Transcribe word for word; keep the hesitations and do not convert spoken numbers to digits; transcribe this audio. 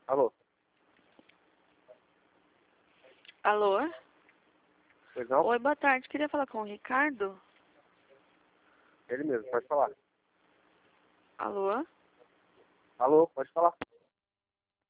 Alô? Alô? Pois não? Oi, boa tarde. Queria falar com o Ricardo. Ele mesmo, pode falar. Alô? Alô, pode falar.